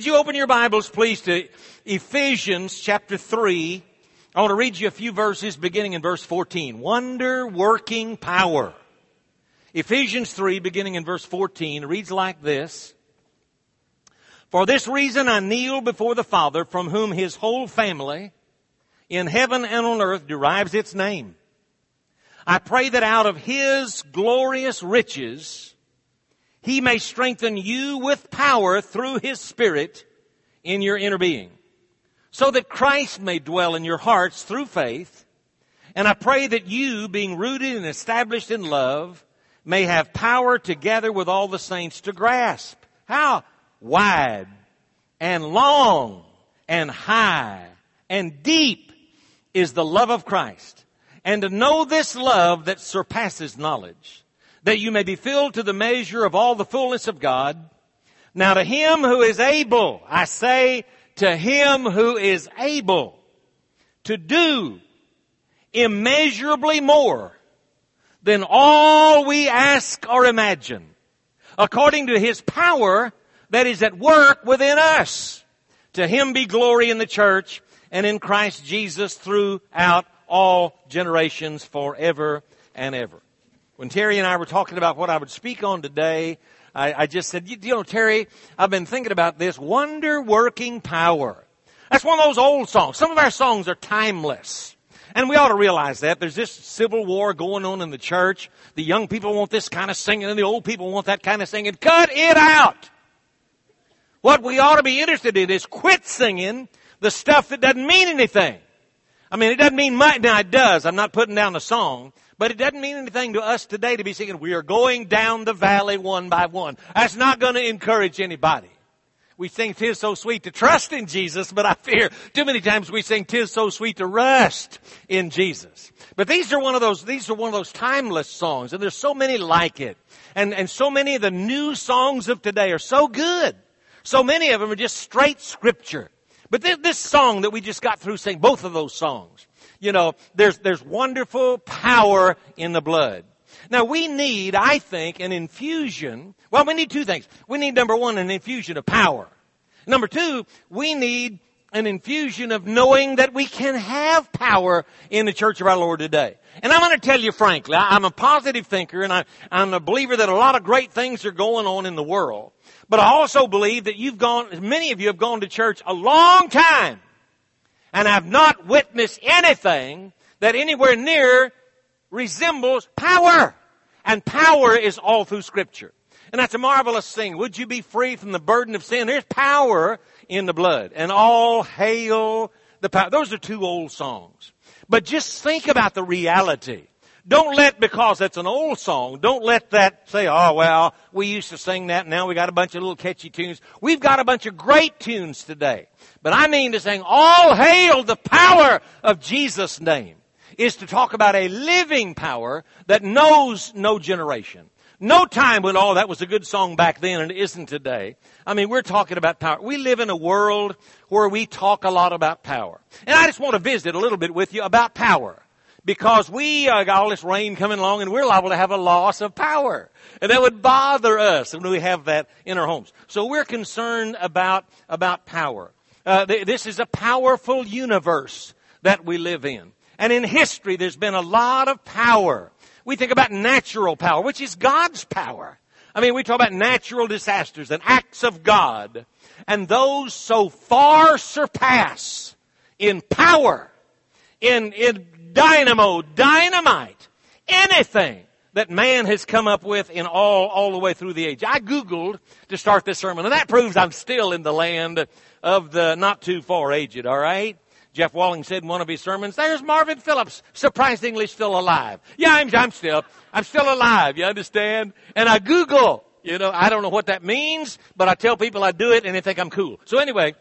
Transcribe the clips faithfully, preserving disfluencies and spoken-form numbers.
Would you open your Bibles, please, to Ephesians chapter three. I want to read you a few verses beginning in verse fourteen. Wonder-working power. Ephesians three, beginning in verse fourteen, reads like this. For this reason I kneel before the Father, from whom his whole family in heaven and on earth derives its name. I pray that out of his glorious riches he may strengthen you with power through his Spirit in your inner being, so that Christ may dwell in your hearts through faith. And I pray that you, being rooted and established in love, may have power together with all the saints to grasp how wide and long and high and deep is the love of Christ, and to know this love that surpasses knowledge, that you may be filled to the measure of all the fullness of God. Now to him who is able, I say, to him who is able to do immeasurably more than all we ask or imagine, according to his power that is at work within us. To him be glory in the church and in Christ Jesus throughout all generations, forever and ever. When Terry and I were talking about what I would speak on today, I, I just said, you, you know, Terry, I've been thinking about this wonder-working power. That's one of those old songs. Some of our songs are timeless. And we ought to realize that. There's this civil war going on in the church. The young people want this kind of singing and the old people want that kind of singing. Cut it out! What we ought to be interested in is quit singing the stuff that doesn't mean anything. I mean, it doesn't mean much. Now, it does. I'm not putting down the song. But it doesn't mean anything to us today to be singing, we are going down the valley one by one. That's not going to encourage anybody. We sing, 'tis so sweet to trust in Jesus, but I fear too many times we sing, 'tis so sweet to rest in Jesus. But these are one of those, these are one of those timeless songs, and there's so many like it. And, and so many of the new songs of today are so good. So many of them are just straight scripture. But this, this song that we just got through saying, both of those songs, you know, there's, there's wonderful power in the blood. Now we need, I think, an infusion. Well, we need two things. We need, number one, an infusion of power. Number two, we need an infusion of knowing that we can have power in the church of our Lord today. And I'm going to tell you frankly, I'm a positive thinker and I, I'm a believer that a lot of great things are going on in the world. But I also believe that you've gone, many of you have gone to church a long time and have not witnessed anything that anywhere near resembles power. And power is all through Scripture. And that's a marvelous thing. Would you be free from the burden of sin? There's power in the blood. And all hail the power. Those are two old songs. But just think about the reality. Don't let, because that's an old song, don't let that say, oh, well, we used to sing that, and now we got a bunch of little catchy tunes. We've got a bunch of great tunes today. But I mean to sing, all hail the power of Jesus' name, is to talk about a living power that knows no generation. No time when, oh, that was a good song back then and it isn't today. I mean, we're talking about power. We live in a world where we talk a lot about power. And I just want to visit a little bit with you about power. Because we uh, got all this rain coming along and we're liable to have a loss of power. And that would bother us when we have that in our homes. So we're concerned about, about power. Uh, th- this is a powerful universe that we live in. And in history, there's been a lot of power. We think about natural power, which is God's power. I mean, we talk about natural disasters and acts of God. And those so far surpass in power, in, in dynamo, dynamite, anything that man has come up with in all, all the way through the age. I Googled to start this sermon, and that proves I'm still in the land of the not too far aged, all right? Jeff Walling said in one of his sermons, there's Marvin Phillips, surprisingly still alive. Yeah, I'm, I'm still, I'm still alive, you understand? And I Google, you know, I don't know what that means, but I tell people I do it and they think I'm cool. So anyway,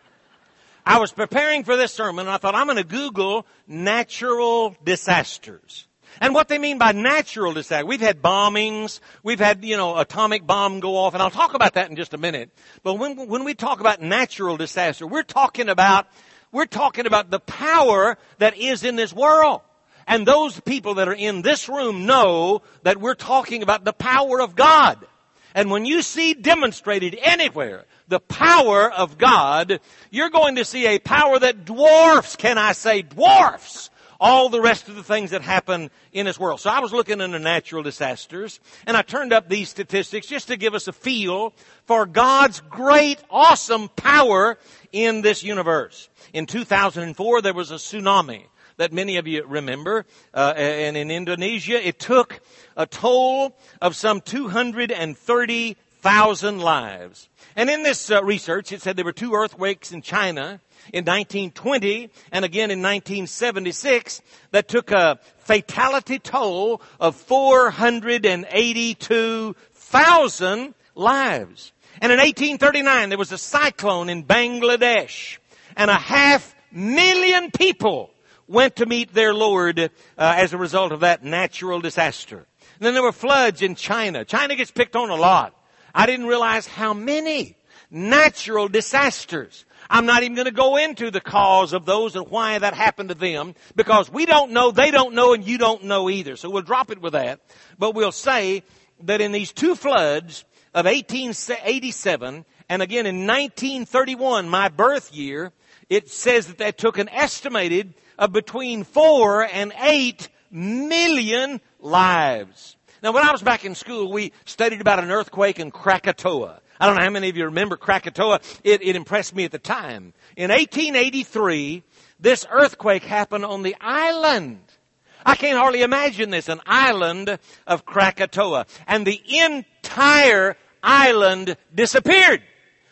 I was preparing for this sermon and I thought I'm going to Google natural disasters. And what they mean by natural disaster, we've had bombings, we've had, you know, atomic bomb go off, and I'll talk about that in just a minute. But when, when we talk about natural disaster, we're talking about, we're talking about the power that is in this world. And those people that are in this room know that we're talking about the power of God. And when you see demonstrated anywhere the power of God, you're going to see a power that dwarfs, can I say dwarfs, all the rest of the things that happen in this world. So I was looking into natural disasters, and I turned up these statistics just to give us a feel for God's great, awesome power in this universe. In two thousand four, there was a tsunami that many of you remember, uh, and in Indonesia, it took a toll of some two hundred thirty thousand lives. And in this uh, research, it said there were two earthquakes in China in nineteen twenty and again in nineteen seventy-six that took a fatality toll of four hundred eighty-two thousand lives. And in eighteen thirty-nine, there was a cyclone in Bangladesh, and a half million people went to meet their Lord uh, as a result of that natural disaster. And then there were floods in China. China gets picked on a lot. I didn't realize how many natural disasters. I'm not even going to go into the cause of those and why that happened to them, because we don't know, they don't know, and you don't know either. So we'll drop it with that. But we'll say that in these two floods of eighteen eighty-seven and again in nineteen thirty-one, my birth year, it says that that took an estimated of between four and eight million lives. Now, when I was back in school, we studied about an earthquake in Krakatoa. I don't know how many of you remember Krakatoa. It, it impressed me at the time. In eighteen eighty-three, this earthquake happened on the island. I can't hardly imagine this, an island of Krakatoa. And the entire island disappeared.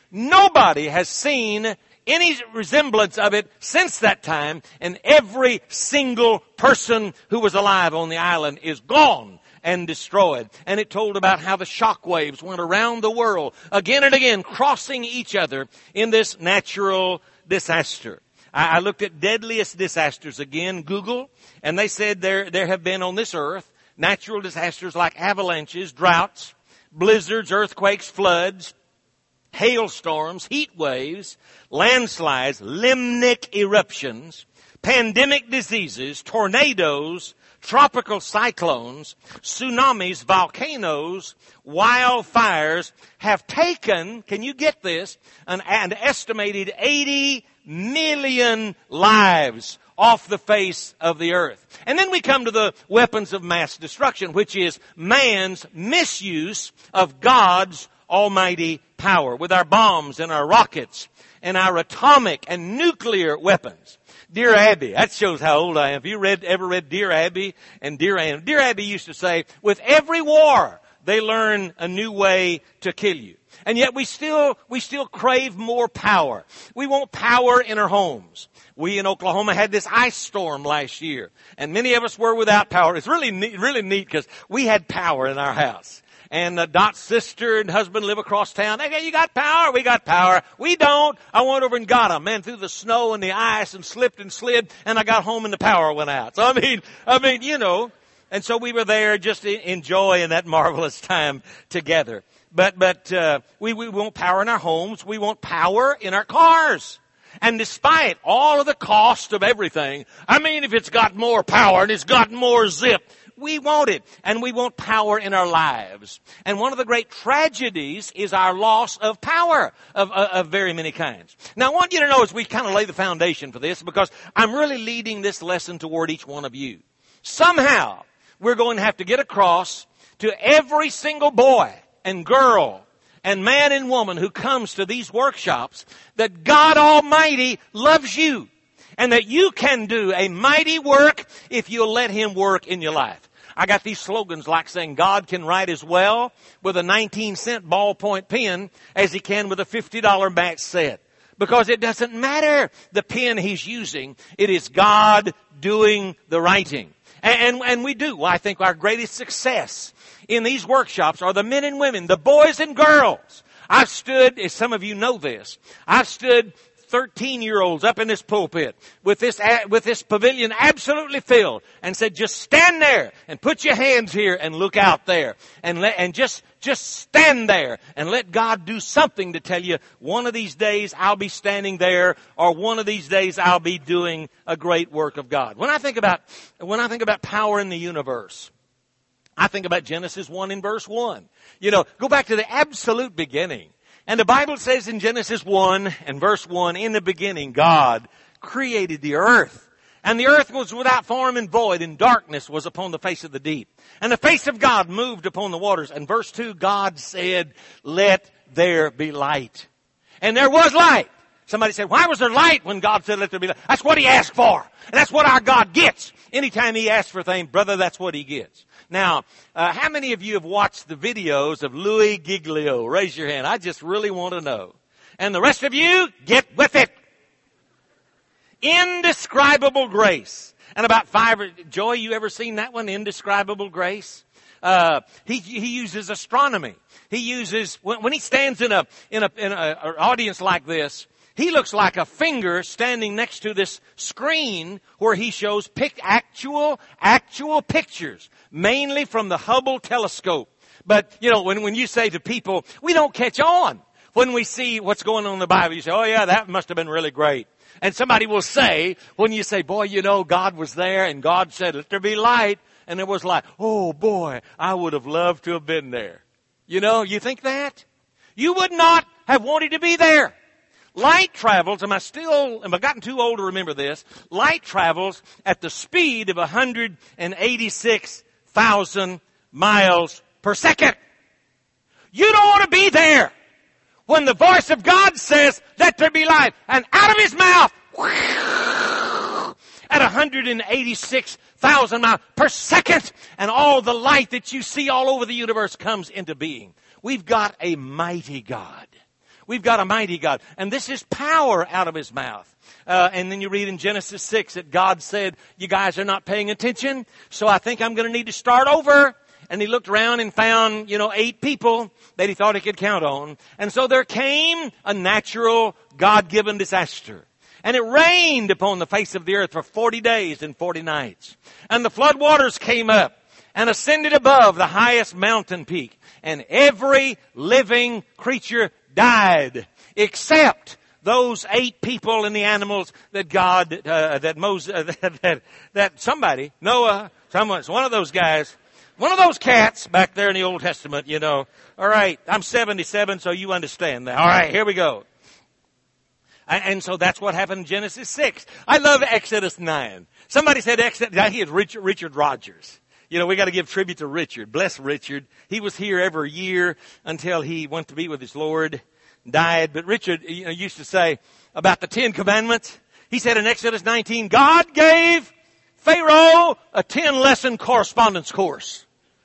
Nobody has seen any resemblance of it since that time, and every single person who was alive on the island is gone and destroyed. And it told about how the shock waves went around the world again and again, crossing each other in this natural disaster. I, I looked at deadliest disasters again, Google, and they said there, there have been on this earth natural disasters like avalanches, droughts, blizzards, earthquakes, floods, hailstorms, heat waves, landslides, limnic eruptions, pandemic diseases, tornadoes, tropical cyclones, tsunamis, volcanoes, wildfires have taken, can you get this, an, an estimated eighty million lives off the face of the earth. And then we come to the weapons of mass destruction, which is man's misuse of God's almighty power with our bombs and our rockets and our atomic and nuclear weapons. Dear Abby, that shows how old I am. Have you read, ever read Dear Abby and Dear Anne? Dear Abby used to say, with every war, they learn a new way to kill you. And yet we still, we still crave more power. We want power in our homes. We in Oklahoma had this ice storm last year, and many of us were without power. It's really neat, really neat because we had power in our house. And uh, Dot's sister and husband live across town. They go, you got power? We got power. We don't. I went over and got them, man, through the snow and the ice and slipped and slid, and I got home and the power went out. So, I mean, I mean, you know, and so we were there just enjoying that marvelous time together. But, but, uh, we, we want power in our homes. We want power in our cars. And despite all of the cost of everything, I mean, if it's got more power and it's got more zip, we want it, and we want power in our lives. And one of the great tragedies is our loss of power of, of, of very many kinds. Now, I want you to know as we kind of lay the foundation for this, because I'm really leading this lesson toward each one of you. Somehow, we're going to have to get across to every single boy and girl and man and woman who comes to these workshops that God Almighty loves you, and that you can do a mighty work if you'll let Him work in your life. I got these slogans like saying God can write as well with a nineteen cent ballpoint pen as He can with a fifty dollar match set. Because it doesn't matter the pen He's using. It is God doing the writing. And, and, and we do. I think our greatest success in these workshops are the men and women, the boys and girls. I've stood, as some of you know this, I've stood thirteen-year-olds up in this pulpit with this with this pavilion absolutely filled, and said, just stand there and put your hands here and look out there, and let, and just just stand there and let God do something to tell you, one of these days I'll be standing there, or one of these days I'll be doing a great work of God. When I think about when I think about power in the universe, I think about Genesis one in verse one. You know, go back to the absolute beginning. And the Bible says in Genesis one and verse one, in the beginning God created the earth. And the earth was without form and void, and darkness was upon the face of the deep. And the face of God moved upon the waters. And verse two, God said, let there be light. And there was light. Somebody said, why was there light when God said let there be light? That's what He asked for. And that's what our God gets. Anytime He asks for things, brother, that's what He gets. Now, uh, how many of you have watched the videos of Louis Giglio? Raise your hand. I just really want to know. And the rest of you, get with it. Indescribable Grace. And about five, Joy, you ever seen that one? Indescribable Grace? Uh, he, he uses astronomy. He uses, when, when he stands in a, in a, in a, an audience like this, he looks like a finger standing next to this screen where he shows pic, actual, actual pictures, mainly from the Hubble telescope. But, you know, when, when you say to people, we don't catch on. When we see what's going on in the Bible, you say, oh yeah, that must have been really great. And somebody will say, when you say, boy, you know, God was there and God said, let there be light. And there was light. Oh boy, I would have loved to have been there. You know, you think that? You would not have wanted to be there. Light travels, am I still, am I gotten too old to remember this? Light travels at the speed of one hundred eighty-six thousand miles per second. You don't want to be there when the voice of God says, let there be light. And out of His mouth, at one hundred eighty-six thousand miles per second, and all the light that you see all over the universe comes into being. We've got a mighty God. We've got a mighty God. And this is power out of His mouth. Uh, and then you read in Genesis six that God said, you guys are not paying attention, so I think I'm going to need to start over. And He looked around and found, you know, eight people that He thought He could count on. And so there came a natural, God-given disaster. And it rained upon the face of the earth for forty days and forty nights. And the flood waters came up and ascended above the highest mountain peak. And every living creature died, except those eight people and the animals that God, uh, that Moses, uh, that, that, that somebody, Noah, someone, one of those guys, one of those cats back there in the Old Testament, you know. All right, I'm seventy-seven, so you understand that. All right, here we go. And so that's what happened in Genesis six. I love Exodus nine. Somebody said Exodus, he is Richard, Richard Rogers. You know, we got to give tribute to Richard. Bless Richard. He was here every year until he went to be with his Lord, died. But Richard, you know, used to say about the Ten Commandments. He said in Exodus nineteen, God gave Pharaoh a ten-lesson correspondence course.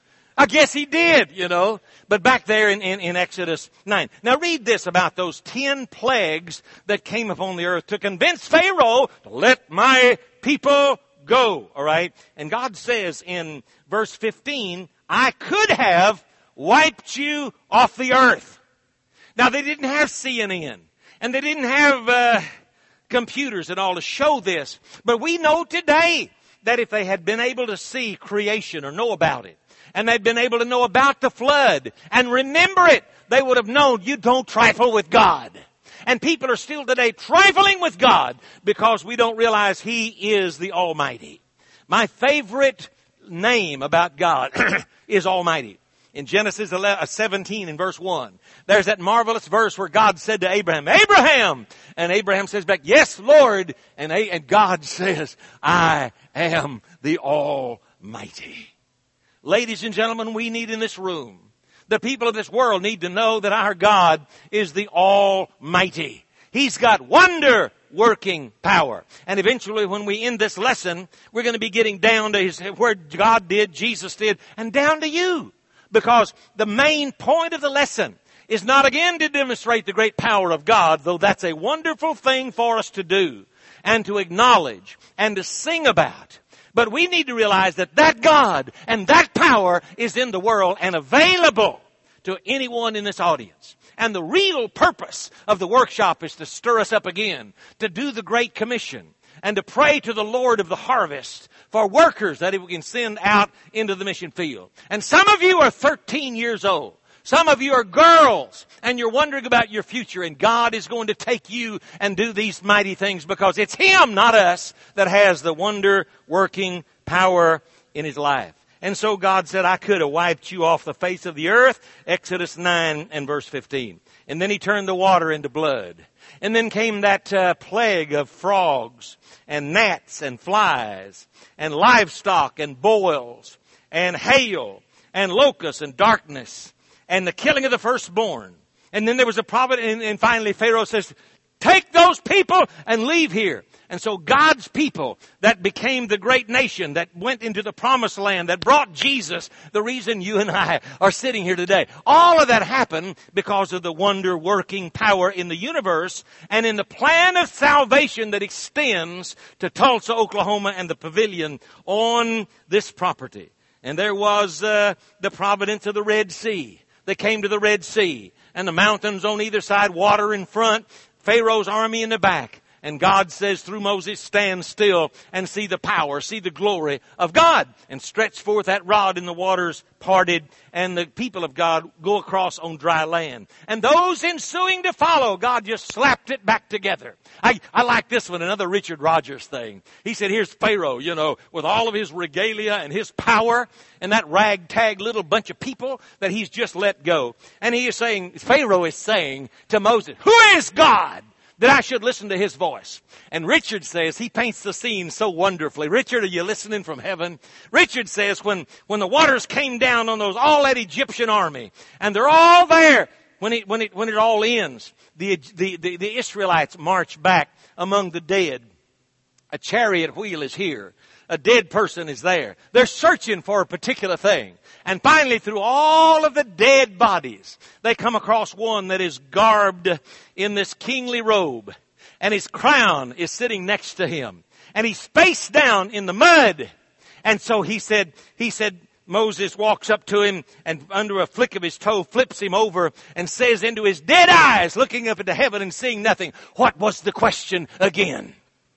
I guess He did, you know. But back there in, in, in Exodus nine. Now read this about those ten plagues that came upon the earth to convince Pharaoh to let my people go. All right. And God says in verse fifteen, I could have wiped you off the earth. Now they didn't have C N N. And they didn't have uh, computers and all to show this. But we know today that if they had been able to see creation or know about it, and they'd been able to know about the flood and remember it, they would have known you don't trifle with God. And people are still today trifling with God because we don't realize He is the Almighty. My favorite name about God is Almighty. In Genesis seventeen in verse one, there's that marvelous verse where God said to Abraham, Abraham! And Abraham says back, yes, Lord. And, and God says, I am the Almighty. Ladies and gentlemen, we need in this room, the people of this world need to know that our God is the Almighty. He's got wonder-working power. And eventually when we end this lesson, we're going to be getting down to his, where God did, Jesus did, and down to you. Because the main point of the lesson is not again to demonstrate the great power of God, though that's a wonderful thing for us to do and to acknowledge and to sing about. But we need to realize that that God and that power is in the world and available to anyone in this audience. And the real purpose of the workshop is to stir us up again, to do the Great Commission, and to pray to the Lord of the harvest for workers that we can send out into the mission field. And some of you are thirteen years old. Some of you are girls, and you're wondering about your future, and God is going to take you and do these mighty things because it's Him, not us, that has the wonder-working power in His life. And so God said, I could have wiped you off the face of the earth, Exodus nine and verse fifteen. And then he turned the water into blood. And then came that uh, plague of frogs and gnats and flies and livestock and boils and hail and locusts and darkness and the killing of the firstborn. And then there was a prophet, and, and finally Pharaoh says, take those people and leave here. And so God's people that became the great nation that went into the promised land, that brought Jesus, the reason you and I are sitting here today. All of that happened because of the wonder-working power in the universe and in the plan of salvation that extends to Tulsa, Oklahoma, and the pavilion on this property. And there was uh, the providence of the Red Sea. They came to the Red Sea, and the mountains on either side, water in front, Pharaoh's army in the back. And God says through Moses, stand still and see the power, see the glory of God. And stretch forth that rod, and the waters parted, and the people of God go across on dry land. And those ensuing to follow, God just slapped it back together. I, I like this one, another Richard Rogers thing. He said, here's Pharaoh, you know, with all of his regalia and his power, and that ragtag little bunch of people that he's just let go. And he is saying, Pharaoh is saying to Moses, who is God that I should listen to his voice? And Richard says, he paints the scene so wonderfully. Richard, are you listening from heaven? Richard says, when, when the waters came down on those, all that Egyptian army, and they're all there, when it, when it, when it all ends, the, the, the, the Israelites march back among the dead. A chariot wheel is here. A dead person is there. They're searching for a particular thing. And finally, through all of the dead bodies, they come across one that is garbed in this kingly robe. And his crown is sitting next to him. And he's face down in the mud. And so he said, he said, Moses walks up to him and under a flick of his toe flips him over and says into his dead eyes, looking up into heaven and seeing nothing, what was the question again?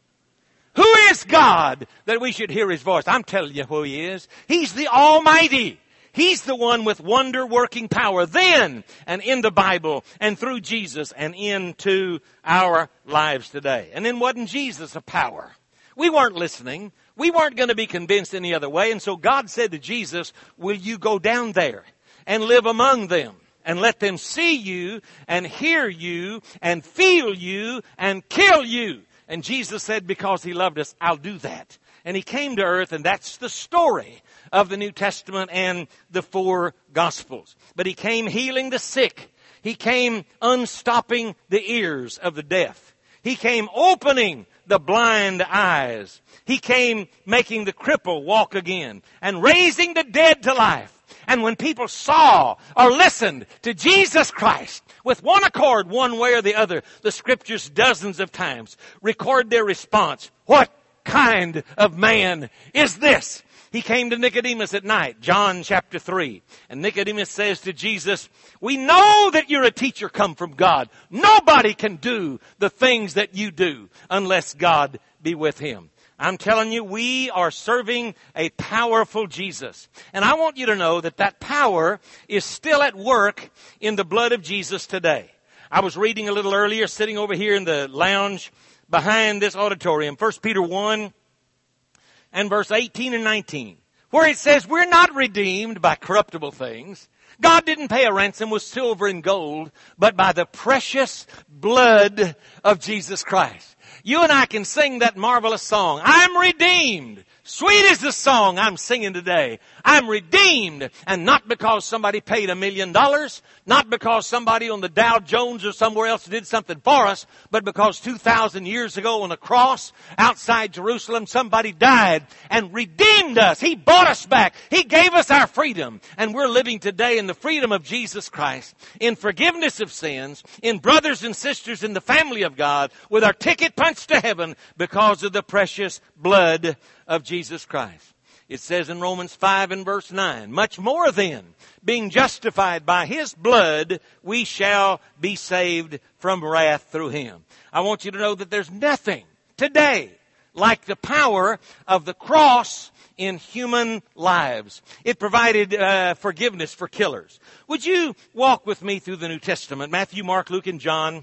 Who is God that we should hear his voice? I'm telling you who he is. He's the Almighty. He's the one with wonder-working power then and in the Bible and through Jesus and into our lives today. And then wasn't Jesus a power? We weren't listening. We weren't going to be convinced any other way. And so God said to Jesus, will you go down there and live among them and let them see you and hear you and feel you and kill you? And Jesus said, because he loved us, I'll do that. And he came to earth, and that's the story of the New Testament and the four Gospels. But he came healing the sick. He came unstopping the ears of the deaf. He came opening the blind eyes. He came making the cripple walk again and raising the dead to life. And when people saw or listened to Jesus Christ with one accord, one way or the other, the Scriptures dozens of times record their response. What kind of man is this? He came to Nicodemus at night, John chapter three. And Nicodemus says to Jesus, we know that you're a teacher come from God. Nobody can do the things that you do unless God be with him. I'm telling you, we are serving a powerful Jesus. And I want you to know that that power is still at work in the blood of Jesus today. I was reading a little earlier, sitting over here in the lounge behind this auditorium, First Peter one and verse eighteen and nineteen, where it says, we're not redeemed by corruptible things. God didn't pay a ransom with silver and gold, but by the precious blood of Jesus Christ. You and I can sing that marvelous song, I'm redeemed. Sweet is the song I'm singing today. I'm redeemed, and not because somebody paid a million dollars, not because somebody on the Dow Jones or somewhere else did something for us, but because two thousand years ago on a cross outside Jerusalem, somebody died and redeemed us. He bought us back. He gave us our freedom, and we're living today in the freedom of Jesus Christ, in forgiveness of sins, in brothers and sisters in the family of God, with our ticket punched to heaven because of the precious blood of Jesus Christ. It says in Romans five and verse nine, much more then, being justified by his blood, we shall be saved from wrath through him. I want you to know that there's nothing today like the power of the cross in human lives. It provided uh, forgiveness for killers. Would you walk with me through the New Testament? Matthew, Mark, Luke, and John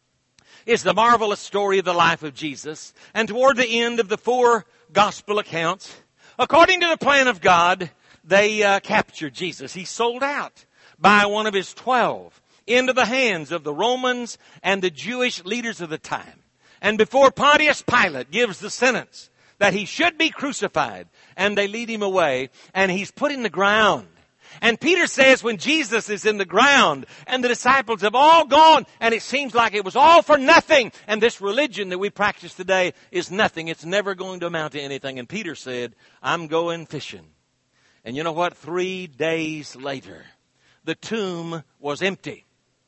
is the marvelous story of the life of Jesus. And toward the end of the four gospel accounts, according to the plan of God, they uh, captured Jesus. He's sold out by one of his twelve into the hands of the Romans and the Jewish leaders of the time. And before Pontius Pilate gives the sentence that he should be crucified, and they lead him away, and he's put in the ground. And Peter says when Jesus is in the ground and the disciples have all gone and it seems like it was all for nothing and this religion that we practice today is nothing. It's never going to amount to anything. And Peter said, I'm going fishing. And you know what? Three days later, the tomb was empty.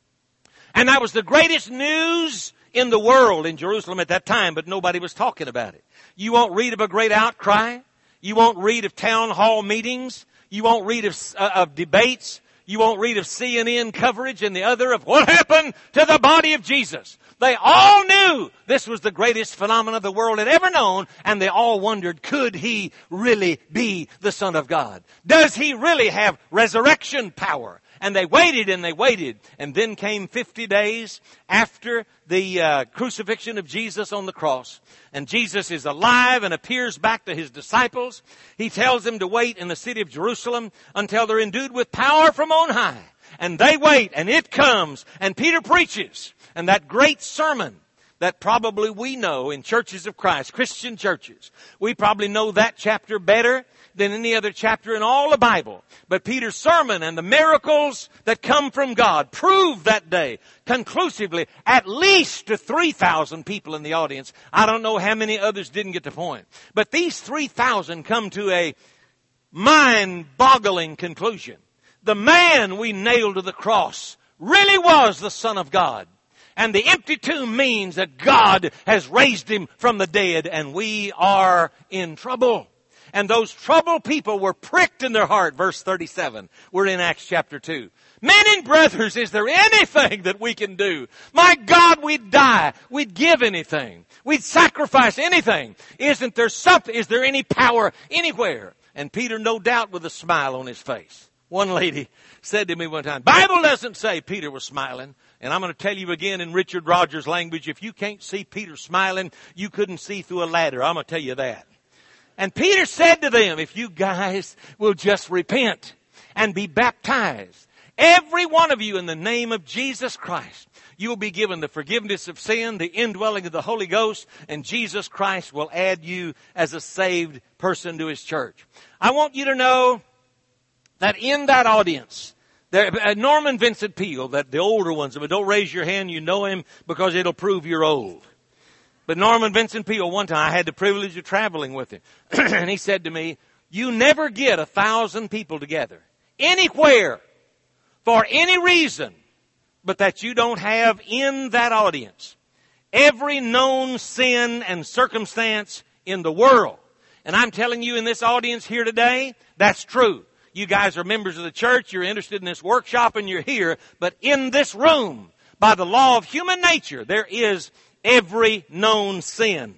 And that was the greatest news in the world in Jerusalem at that time, but nobody was talking about it. You won't read of a great outcry. You won't read of town hall meetings. You won't read of, uh, of debates. You won't read of C N N coverage and the other of what happened to the body of Jesus. They all knew this was the greatest phenomenon the world had ever known, and they all wondered, could he really be the Son of God? Does he really have resurrection power? And they waited and they waited. And then came fifty days after the uh, crucifixion of Jesus on the cross. And Jesus is alive and appears back to his disciples. He tells them to wait in the city of Jerusalem until they're endued with power from on high. And they wait and it comes. And Peter preaches. And that great sermon that probably we know in churches of Christ, Christian churches, we probably know that chapter better than any other chapter in all the Bible. But Peter's sermon and the miracles that come from God proved that day conclusively at least to three thousand people in the audience. I don't know how many others didn't get the point. But these three thousand come to a mind-boggling conclusion. The man we nailed to the cross really was the Son of God. And the empty tomb means that God has raised him from the dead, and we are in trouble. And those troubled people were pricked in their heart. Verse thirty-seven. We're in Acts chapter two. Men and brothers, is there anything that we can do? My God, we'd die. We'd give anything. We'd sacrifice anything. Isn't there something? Is there any power anywhere? And Peter, no doubt, with a smile on his face. One lady said to me one time, Bible doesn't say Peter was smiling. And I'm going to tell you again in Richard Rogers' language, if you can't see Peter smiling, you couldn't see through a ladder. I'm going to tell you that. And Peter said to them, if you guys will just repent and be baptized, every one of you in the name of Jesus Christ, you will be given the forgiveness of sin, the indwelling of the Holy Ghost, and Jesus Christ will add you as a saved person to his church. I want you to know that in that audience, there, uh, Norman Vincent Peale, that the older ones, but don't raise your hand, you know him because it'll prove you're old. But Norman Vincent Peale, one time I had the privilege of traveling with him. And he said to me, you never get a thousand people together, anywhere, for any reason, but that you don't have in that audience every known sin and circumstance in the world. And I'm telling you in this audience here today, that's true. You guys are members of the church, you're interested in this workshop, and you're here. But in this room, by the law of human nature, there is every known sin,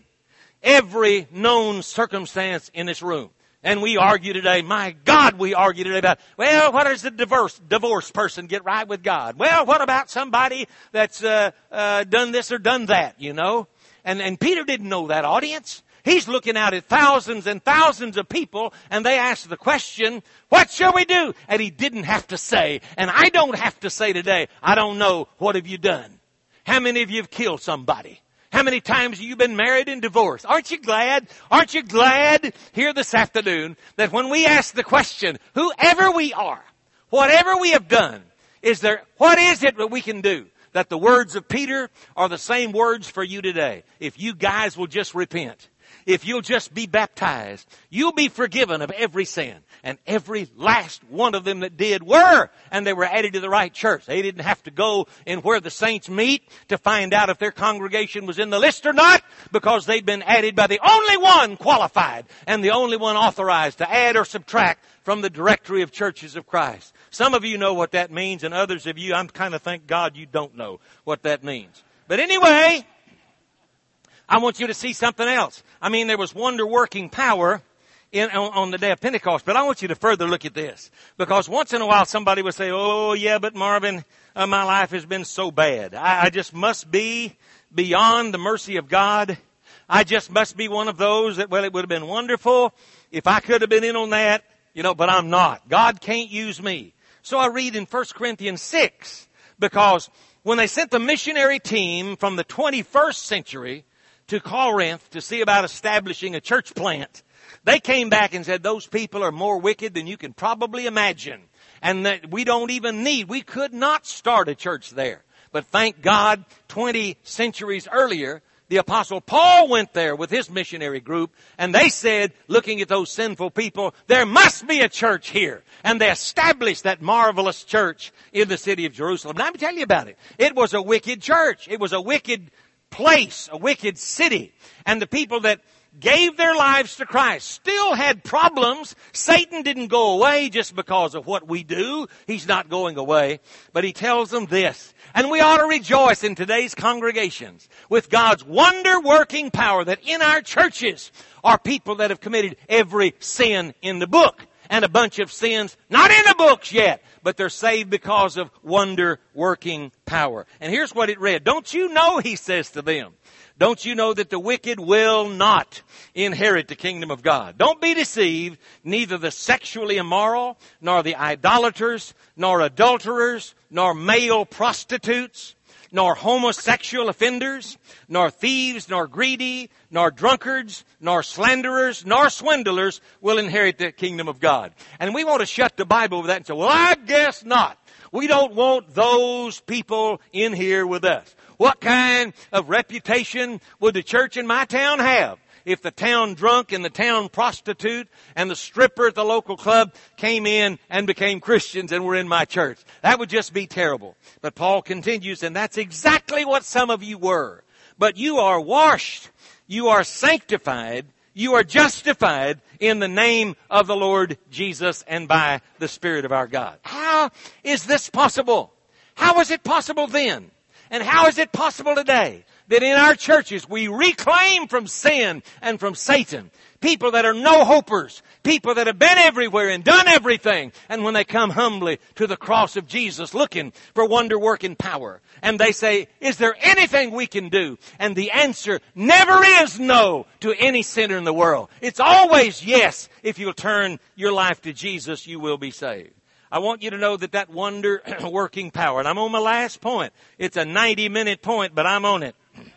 every known circumstance in this room. And we argue today, my God, we argue today about, well, what does the divorce, divorced person get right with God? Well, what about somebody that's uh, uh, done this or done that, you know? And, and Peter didn't know that audience. He's looking out at thousands and thousands of people, and they ask the question, what shall we do? And he didn't have to say, and I don't have to say today, I don't know, what have you done? How many of you have killed somebody? How many times have you been married and divorced? Aren't you glad? Aren't you glad here this afternoon that when we ask the question, whoever we are, whatever we have done, is there, what is it that we can do? That the words of Peter are the same words for you today. If you guys will just repent. If you'll just be baptized, you'll be forgiven of every sin. And every last one of them that did were, and they were added to the right church. They didn't have to go in where the saints meet to find out if their congregation was in the list or not, because they'd been added by the only one qualified and the only one authorized to add or subtract from the directory of churches of Christ. Some of you know what that means, and others of you, I'm kind of thank God you don't know what that means. But anyway, I want you to see something else. I mean, there was wonder-working power in, on, on the day of Pentecost, but I want you to further look at this. Because once in a while somebody would say, oh, yeah, but Marvin, uh, my life has been so bad. I, I just must be beyond the mercy of God. I just must be one of those that, well, it would have been wonderful if I could have been in on that, you know, but I'm not. God can't use me. So I read in First Corinthians six Because when they sent the missionary team from the twenty-first century to Corinth to see about establishing a church plant, they came back and said, those people are more wicked than you can probably imagine. And that we don't even need, we could not start a church there. But thank God, twenty centuries earlier, the Apostle Paul went there with his missionary group, and they said, looking at those sinful people, there must be a church here. And they established that marvelous church in the city of Jerusalem. And let me tell you about it. It was a wicked church. It was a wicked place, a wicked city. And the people that gave their lives to Christ still had problems. Satan didn't go away just because of what we do. He's not going away. But he tells them this. And we ought to rejoice in today's congregations with God's wonder-working power that in our churches are people that have committed every sin in the book. And a bunch of sins not in the books yet, but they're saved because of wonder-working power. And here's what it read. Don't you know, he says to them, don't you know that the wicked will not inherit the kingdom of God? Don't be deceived, neither the sexually immoral, nor the idolaters, nor adulterers, nor male prostitutes, nor homosexual offenders, nor thieves, nor greedy, nor drunkards, nor slanderers, nor swindlers will inherit the kingdom of God. And we want to shut the Bible over that and say, well, I guess not. We don't want those people in here with us. What kind of reputation would the church in my town have if the town drunk and the town prostitute and the stripper at the local club came in and became Christians and were in my church? That would just be terrible. But Paul continues, and that's exactly what some of you were. But you are washed, you are sanctified, you are justified in the name of the Lord Jesus and by the Spirit of our God. How is this possible? How was it possible then? And how is it possible today that in our churches we reclaim from sin and from Satan people that are no-hopers, people that have been everywhere and done everything, and when they come humbly to the cross of Jesus looking for wonder-working power, and they say, is there anything we can do? And the answer never is no to any sinner in the world. It's always yes. If you'll turn your life to Jesus, you will be saved. I want you to know that that wonder-working power, and I'm on my last point. It's a ninety-minute point, but I'm on it.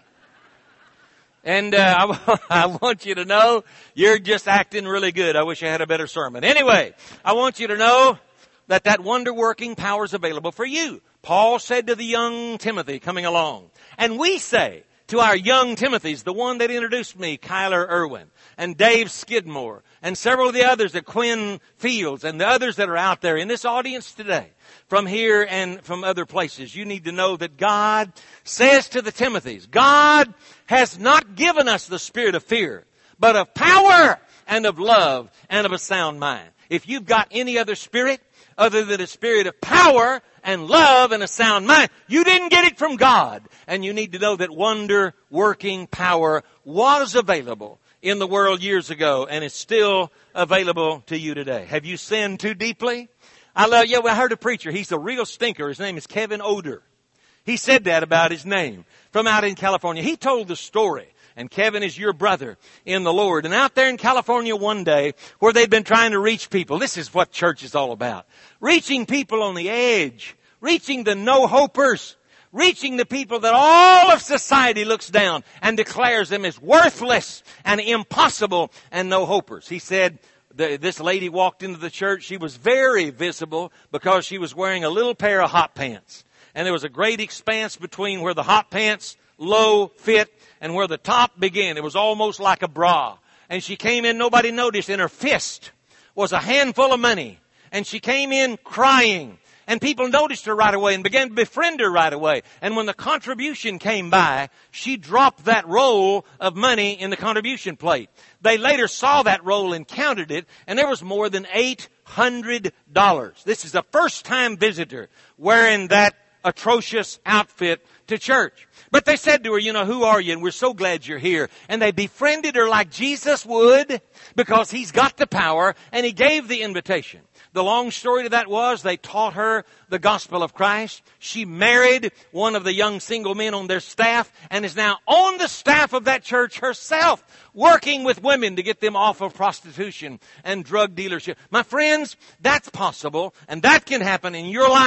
And uh, I, I want you to know you're just acting really good. I wish I had a better sermon. Anyway, I want you to know that that wonder-working power is available for you. Paul said to the young Timothy coming along, and we say to our young Timothys, the one that introduced me, Kyler Irwin, and Dave Skidmore, and several of the others at Quinn Fields, and the others that are out there in this audience today, from here and from other places, you need to know that God says to the Timothys, God has not given us the spirit of fear, but of power and of love and of a sound mind. If you've got any other spirit other than a spirit of power and love and a sound mind, you didn't get it from God. And you need to know that wonder-working power was available in the world years ago and is still available to you today. Have you sinned too deeply? I love, yeah, well, I heard a preacher. He's a real stinker. His name is Kevin Oder. He said that about his name from out in California. He told the story. And Kevin is your brother in the Lord. And out there in California one day where they've been trying to reach people. This is what church is all about. Reaching people on the edge. Reaching the no-hopers. Reaching the people that all of society looks down and declares them as worthless and impossible and no-hopers. He said, the, this lady walked into the church. She was very visible because she was wearing a little pair of hot pants. And there was a great expanse between where the hot pants low fit and where the top began. It was almost like a bra. And she came in, nobody noticed. In her fist was a handful of money. And she came in crying. And people noticed her right away and began to befriend her right away. And when the contribution came by, she dropped that roll of money in the contribution plate. They later saw that roll and counted it, and there was more than eight hundred dollars. This is a first-time visitor wearing that atrocious outfit to church. But they said to her, you know, who are you? And we're so glad you're here. And they befriended her like Jesus would because he's got the power and he gave the invitation. The long story to that was they taught her the gospel of Christ. She married one of the young single men on their staff and is now on the staff of that church herself, working with women to get them off of prostitution and drug dealership. My friends, that's possible and that can happen in your life.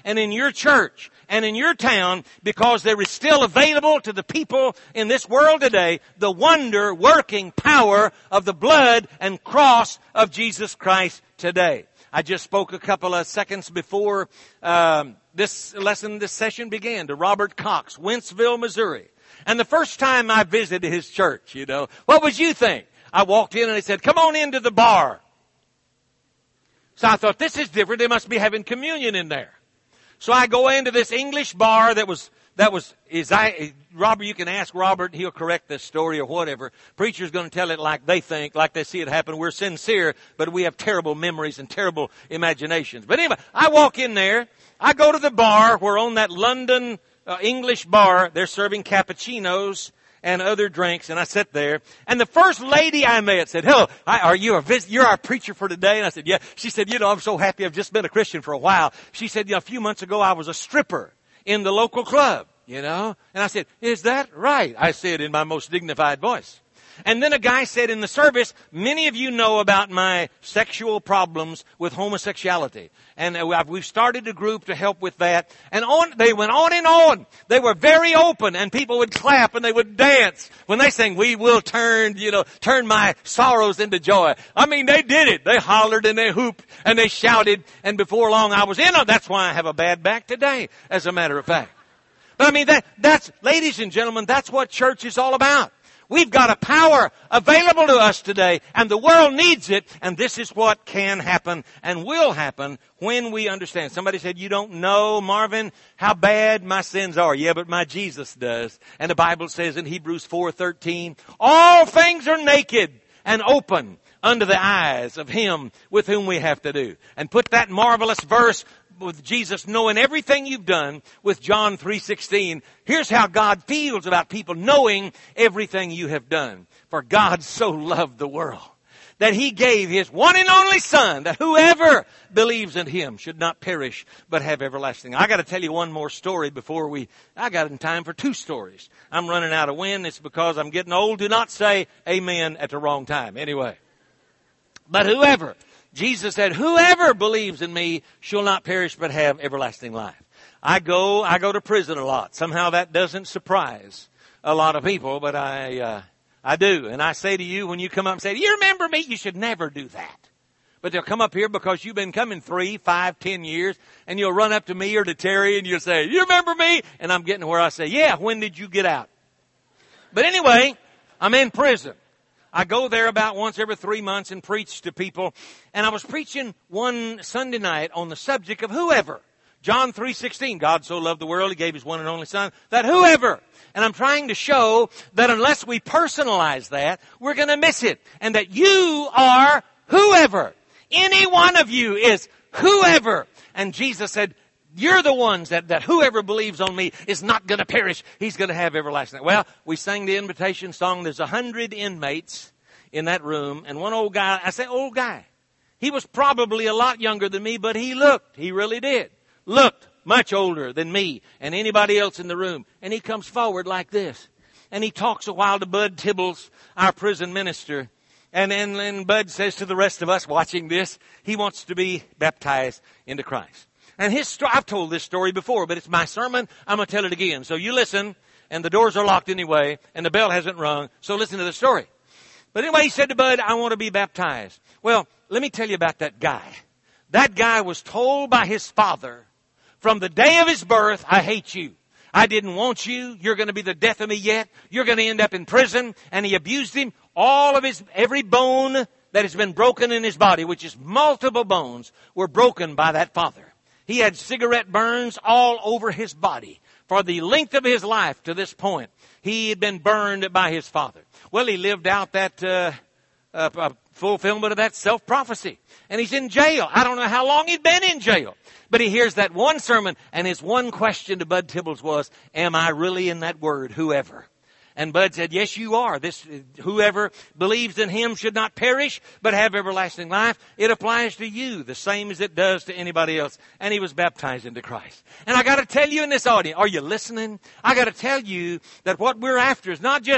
and in your church and in your town, because there is still available to the people in this world today the wonder-working power of the blood and cross of Jesus Christ today. I just spoke a couple of seconds before um, this lesson, this session began, to Robert Cox, Wentzville, Missouri. And the first time I visited his church, you know, what would you think? I walked in and they said, come on into the bar. So I thought, this is different. They must be having communion in there. So I go into this English bar that was, that was, is I, Robert, you can ask Robert, he'll correct this story or whatever. Preacher's going to tell it like they think, like they see it happen. We're sincere, but we have terrible memories and terrible imaginations. But anyway, I walk in there. I go to the bar where on that London uh, English bar, they're serving cappuccinos and other drinks, and I sat there, and the first lady I met said, hello, I, are you a vis- you're our preacher for today? And I said, yeah. She said, you know, I'm so happy I've just been a Christian for a while. She said, you know, a few months ago I was a stripper in the local club, you know. And I said, is that right? I said in my most dignified voice. And then a guy said in the service, many of you know about my sexual problems with homosexuality. And we've started a group to help with that. And on, they went on and on. They were very open, and people would clap and they would dance when they sang, we will turn, you know, turn my sorrows into joy. I mean, they did it. They hollered and they hooped and they shouted. And before long I was in it. That's why I have a bad back today, as a matter of fact. But I mean, that, that's, ladies and gentlemen, that's what church is all about. We've got a power available to us today, and the world needs it, and this is what can happen and will happen when we understand. Somebody said, you don't know, Marvin, how bad my sins are. Yeah, but my Jesus does. And the Bible says in Hebrews four thirteen, all things are naked and open under the eyes of Him with whom we have to do. And put that marvelous verse with Jesus knowing everything you've done with John three sixteen. Here's how God feels about people knowing everything you have done. For God so loved the world that He gave His one and only Son, that whoever believes in Him should not perish but have everlasting. I got to tell you one more story before we, I got in time for two stories. I'm running out of wind. It's because I'm getting old. Do not say amen at the wrong time. Anyway. But whoever, Jesus said, whoever believes in me shall not perish but have everlasting life. I go, I go to prison a lot. Somehow that doesn't surprise a lot of people, but I, uh, I do. And I say to you, when you come up and say, you remember me? You should never do that. But they'll come up here because you've been coming three, five, ten years, and you'll run up to me or to Terry and you'll say, you remember me? And I'm getting where I say, yeah, when did you get out? But anyway, I'm in prison. I go there about once every three months and preach to people. And I was preaching one Sunday night on the subject of whoever. John three sixteen, God so loved the world, He gave His one and only Son, that whoever. And I'm trying to show that unless we personalize that, we're going to miss it. And that you are whoever. Any one of you is whoever. And Jesus said, you're the ones that, that whoever believes on me is not going to perish. He's going to have everlasting. Well, we sang the invitation song. There's a hundred inmates in that room. And one old guy, I say old guy, he was probably a lot younger than me, but he looked, he really did, looked much older than me and anybody else in the room. And he comes forward like this. And he talks a while to Bud Tibbles, our prison minister. And then and Bud says to the rest of us watching this, he wants to be baptized into Christ. And his story, I've told this story before, but it's my sermon. I'm going to tell it again. So you listen, and the doors are locked anyway, and the bell hasn't rung, so listen to the story. But anyway, he said to Bud, I want to be baptized. Well, let me tell you about that guy. That guy was told by his father, from the day of his birth, I hate you. I didn't want you. You're going to be the death of me yet. You're going to end up in prison. And he abused him. All of his, every bone that has been broken in his body, which is multiple bones, were broken by that father. He had cigarette burns all over his body. For the length of his life to this point, he had been burned by his father. Well, he lived out that uh, uh, uh, fulfillment of that self-prophecy. And he's in jail. I don't know how long he'd been in jail. But he hears that one sermon, and his one question to Bud Tibbles was, am I really in that word, whoever? And Bud said, yes, you are. This, whoever believes in Him should not perish, but have everlasting life. It applies to you the same as it does to anybody else. And he was baptized into Christ. And I got to tell you in this audience, are you listening? I got to tell you that what we're after is not just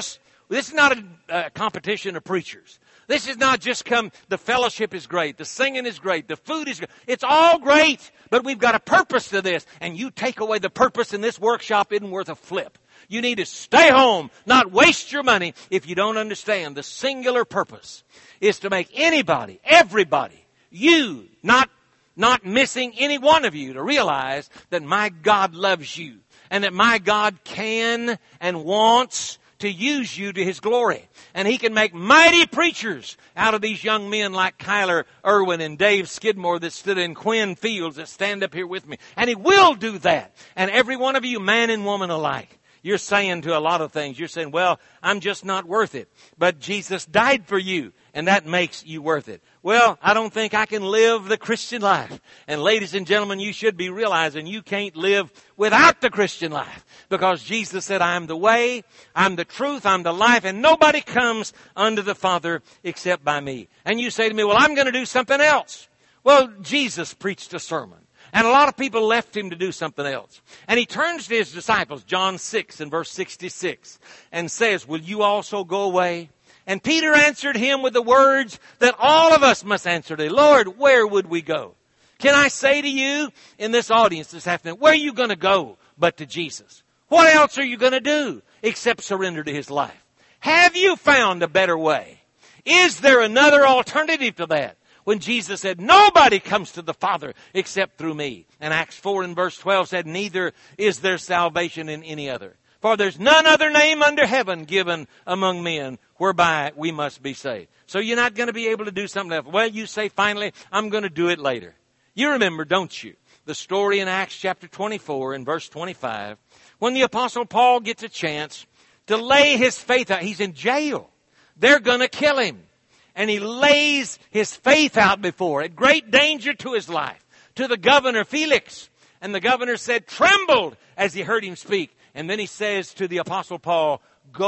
This is not a, a competition of preachers. This is not just come, the fellowship is great, the singing is great, the food is great. It's all great, but we've got a purpose to this. And you take away the purpose in this workshop, isn't worth a flip. You need to stay home, not waste your money if you don't understand the singular purpose is to make anybody, everybody, you, not, not missing any one of you, to realize that my God loves you and that my God can and wants to use you to His glory. And He can make mighty preachers out of these young men like Kyler Irwin and Dave Skidmore that stood in Quinn Fields that stand up here with me. And He will do that. And every one of you, man and woman alike, you're saying to a lot of things, you're saying, well, I'm just not worth it. But Jesus died for you, and that makes you worth it. Well, I don't think I can live the Christian life. And ladies and gentlemen, you should be realizing you can't live without the Christian life. Because Jesus said, I'm the way, I'm the truth, I'm the life, and nobody comes unto the Father except by me. And you say to me, well, I'm going to do something else. Well, Jesus preached a sermon. And a lot of people left Him to do something else. And He turns to His disciples, John six and verse sixty-six, and says, will you also go away? And Peter answered Him with the words that all of us must answer to. Lord, where would we go? Can I say to you in this audience this afternoon, where are you going to go but to Jesus? What else are you going to do except surrender to His life? Have you found a better way? Is there another alternative to that? When Jesus said, nobody comes to the Father except through me. And Acts four and verse twelve said, neither is there salvation in any other. For there's none other name under heaven given among men whereby we must be saved. So you're not going to be able to do something else. Well, you say, finally, I'm going to do it later. You remember, don't you, the story in Acts chapter twenty-four and verse twenty-five, when the Apostle Paul gets a chance to lay his faith out. He's in jail. They're going to kill him. And he lays his faith out before, at great danger to his life, to the governor Felix. And the governor said, trembled as he heard him speak. And then he says to the Apostle Paul,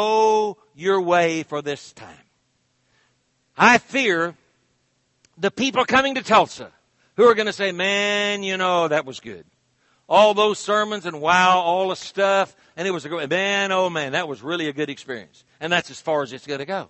go your way for this time. I fear the people coming to Tulsa who are going to say, man, you know, that was good. All those sermons and wow, all the stuff. And it was a good, man, oh man, that was really a good experience. And that's as far as it's going to go.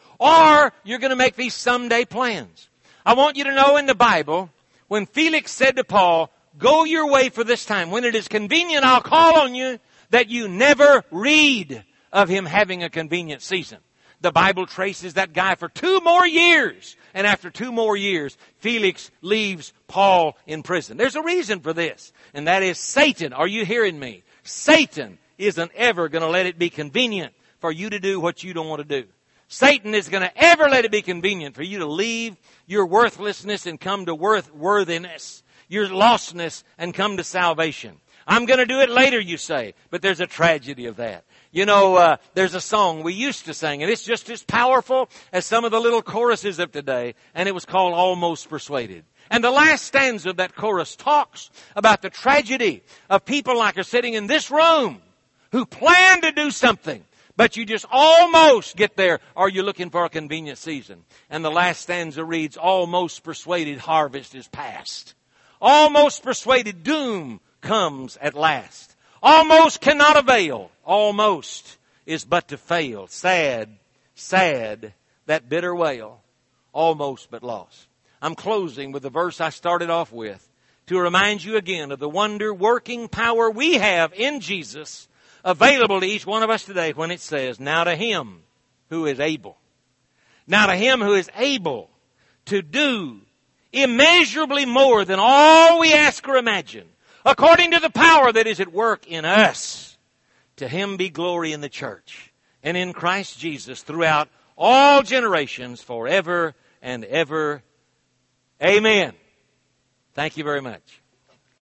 Or you're going to make these someday plans. I want you to know in the Bible, when Felix said to Paul, go your way for this time. When it is convenient, I'll call on you, that you never read of him having a convenient season. The Bible traces that guy for two more years. And after two more years, Felix leaves Paul in prison. There's a reason for this. And that is Satan. Are you hearing me? Satan isn't ever going to let it be convenient for you to do what you don't want to do. Satan is going to ever let it be convenient for you to leave your worthlessness and come to worth, worthiness, your lostness and come to salvation. I'm going to do it later, you say, but there's a tragedy of that. You know, uh, there's a song we used to sing, and it's just as powerful as some of the little choruses of today, and it was called Almost Persuaded. And the last stanza of that chorus talks about the tragedy of people like us sitting in this room who plan to do something, but you just almost get there, or you're looking for a convenient season. And the last stanza reads, almost persuaded harvest is past. Almost persuaded doom comes at last. Almost cannot avail. Almost is but to fail. Sad, sad, that bitter wail. Almost but lost. I'm closing with the verse I started off with to remind you again of the wonder-working power we have in Jesus available to each one of us today when it says, now to Him who is able. Now to Him who is able to do immeasurably more than all we ask or imagine, according to the power that is at work in us. To Him be glory in the church and in Christ Jesus throughout all generations forever and ever. Amen. Thank you very much.